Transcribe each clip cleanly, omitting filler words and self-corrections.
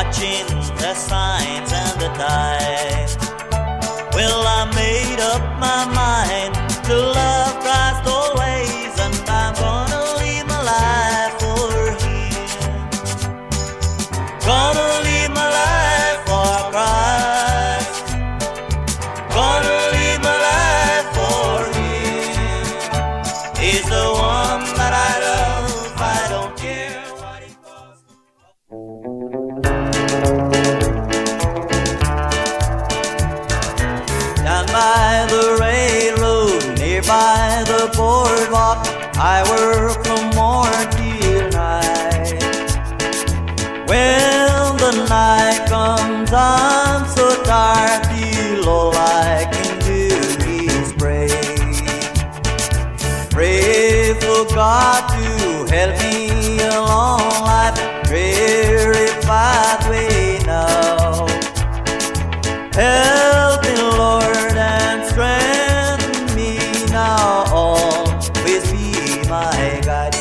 watching the signs and the tides. Well, I made up my mind to love Christ always, and I'm gonna live my life for Him. Gonna live my life for Christ. Gonna live my life for Him. He's the one that I love. I don't care what it costs. Down by the railroad, nearby the boardwalk, I work from morning till night. When the night comes, I'm so tired, feel all I can do is pray. Pray for God to help me along life's dreary pathway now. Help me, Lord, and strengthen me now. Always be my guide.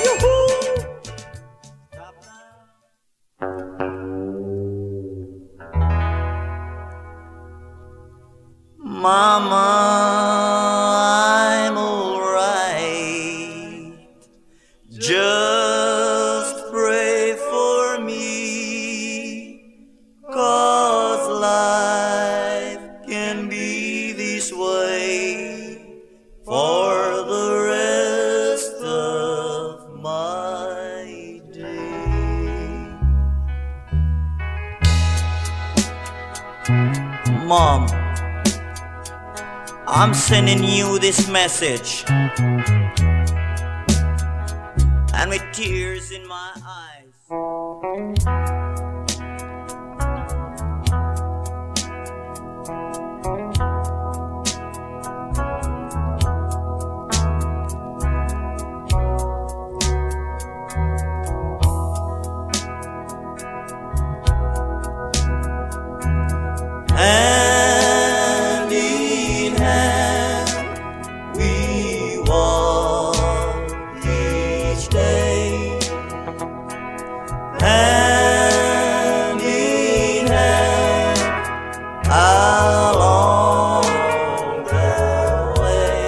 Mama, I'm alright. Just pray for me, 'cause life can be this way for the rest of my day. Mom, I'm sending you this message, and with tears in my eyes. Hand in hand, we walk each day. Hand in hand, along the way.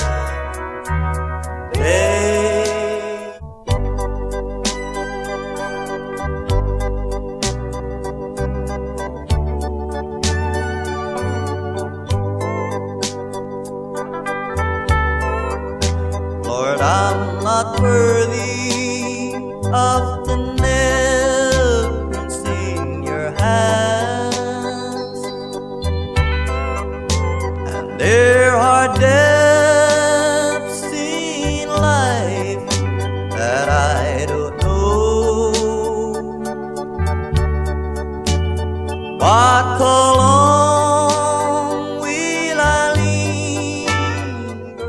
Lord, I'm not worthy of the nails in your hands, and there are depths in life that I don't know. But how long will I linger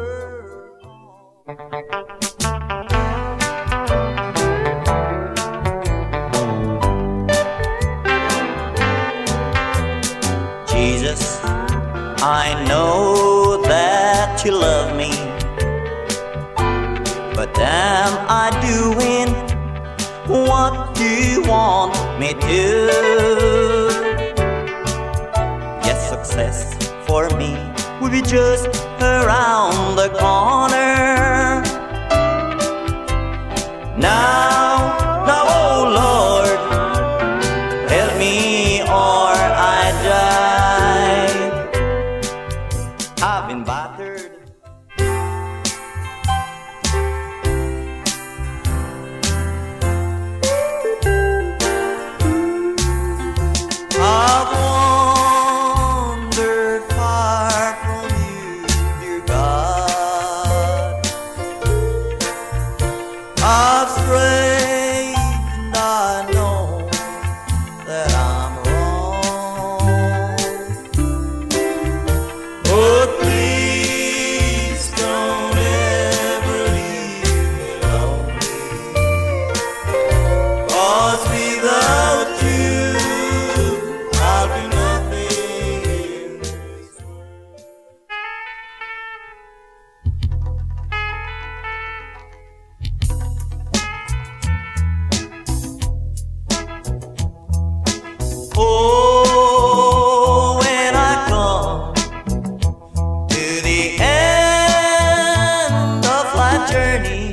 Jesus, I know that you love me, but am I doing what you want me to? Yes, success for me will be just around the corner. Now, oh Lord, help me or I die. I've been battered. I've wandered far from you, dear God. journey